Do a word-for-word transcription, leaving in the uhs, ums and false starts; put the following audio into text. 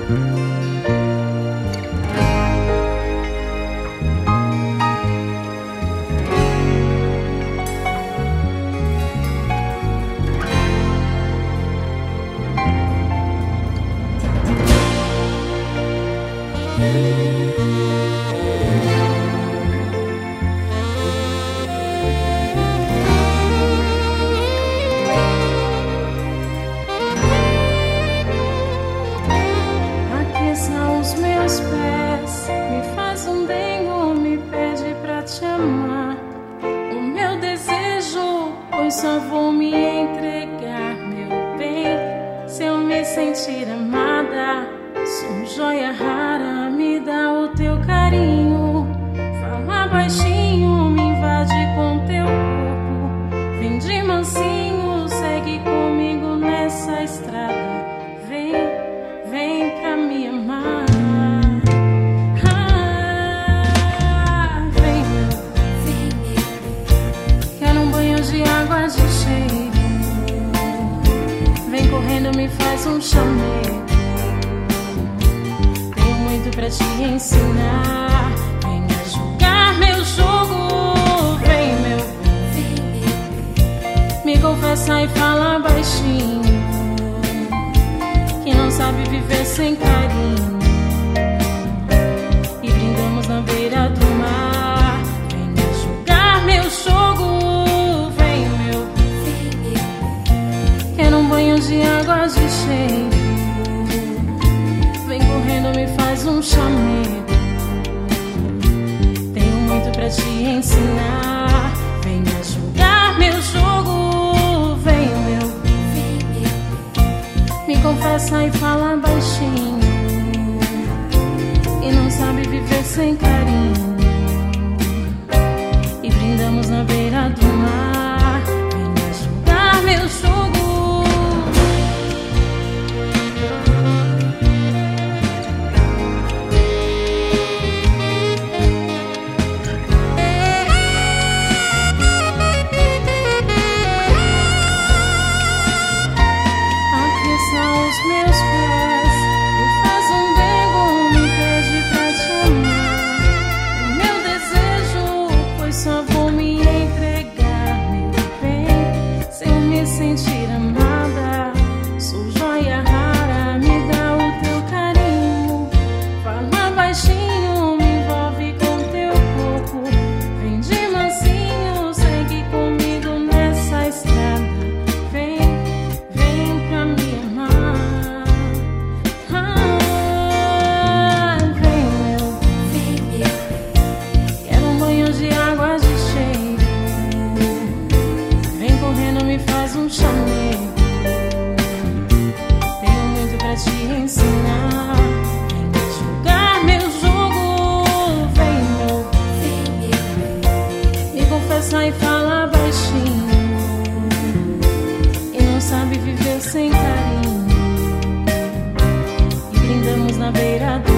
Aqueça os meus pés, me faz um bem ou me pede pra te amar. O meu desejo, pois só vou me entregar, meu bem, se eu me sentir amada. Sou joia rara, me dá o teu carinho. Fala baixinho, me invade com teu corpo. Vem de mansinho, segue comigo nessa estrada. Vem, vem pra me amar. Ah, vem, vem, quero um banho de água de cheiro. Vem correndo, me faz um chamego. Pra te ensinar, venha jogar meu jogo. Vem, meu bem, me confessa e fala baixinho, que não sabe viver sem carinho. E brindamos na beira do mar. Venha jogar meu jogo. Vem, meu bem, quero um banho de água de cheiro. Vem correndo, me faz um chamego. Tenho muito pra te ensinar. Venha jogar meu jogo. Vem, meu bem, me confessa e fala baixinho, e não sabe viver sem carinho. E brindamos na beira do mar. Venha jogar meu jogo. Sentir amada, sou joia rara, me dá o teu carinho. Fala baixinho, me envolve com teu corpo. Vem de mansinho, segue comigo nessa estrada. Vem, vem pra me amar. Ah, vem, meu, vem, quero um banho de água de cheiro. Vem correndo, me faz um chamego. Tenho muito pra te ensinar. Venha jogar meu jogo. Vem, meu, vem, me confessa e fala baixinho, e não sabe viver sem carinho. E brindamos na beira do